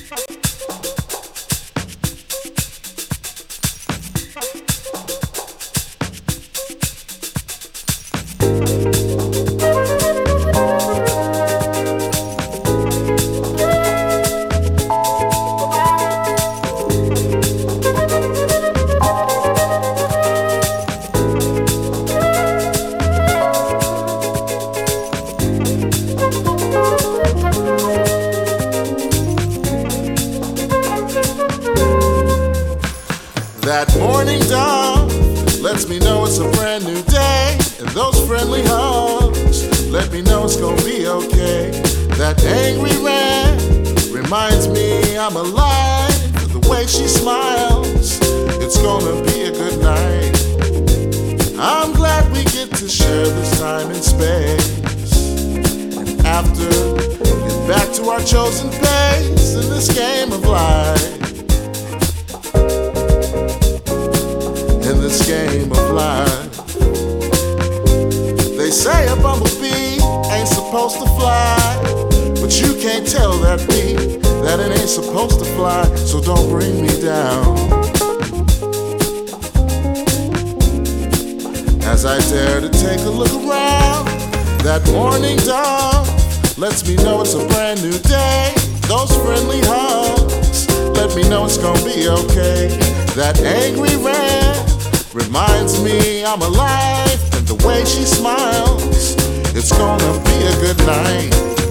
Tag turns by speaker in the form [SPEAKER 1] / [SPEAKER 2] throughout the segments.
[SPEAKER 1] That morning dawn lets me know it's a brand new day, and those friendly hugs let me know it's gonna be okay. That angry red reminds me I'm alive. The way she smiles, it's gonna be a good night. I'm glad we get to share this time and space, and after, get back to our chosen pace in this game of life. In this game of life, they say a bumblebee ain't supposed to fly, but you can't tell that bee that it ain't supposed to fly, so don't bring me down. As I dare to take a look around, that morning dawn lets me know it's a brand new day. Those friendly hugs let me know it's gonna be okay. That angry red reminds me I'm alive, and the way she smiles, it's gonna be a good night.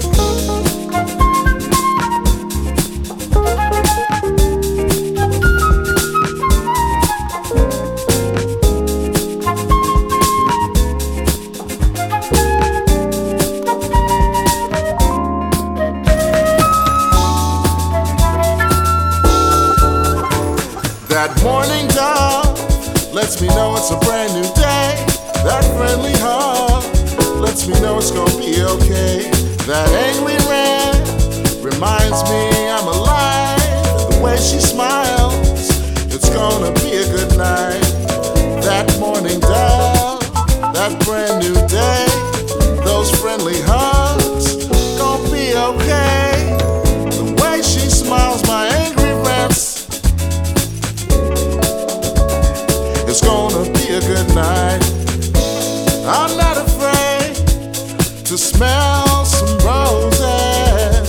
[SPEAKER 1] That morning dawn lets me know it's a brand new day. That friendly hug lets me know it's gonna be okay. That angry red reminds me I'm alive. The way she smiles, it's gonna be a good night. That morning dawn, that brand new day, those friendly hugs, gonna be okay. The way she smiles, my angry rants, it's gonna be a good night. I'm not afraid to smell some roses.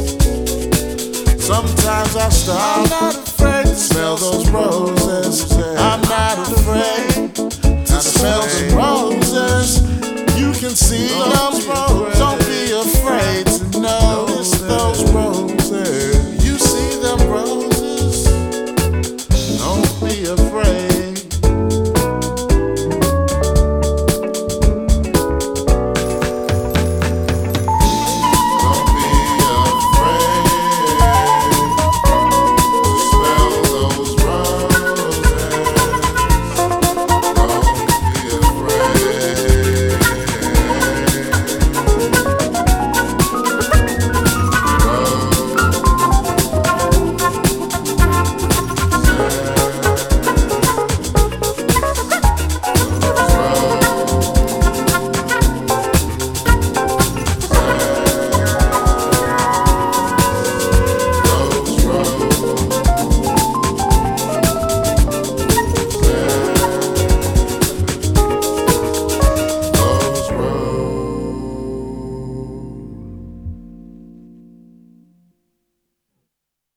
[SPEAKER 1] Sometimes I stop. I'm not afraid to smell those roses. I'm not afraid to smell the roses. You can see them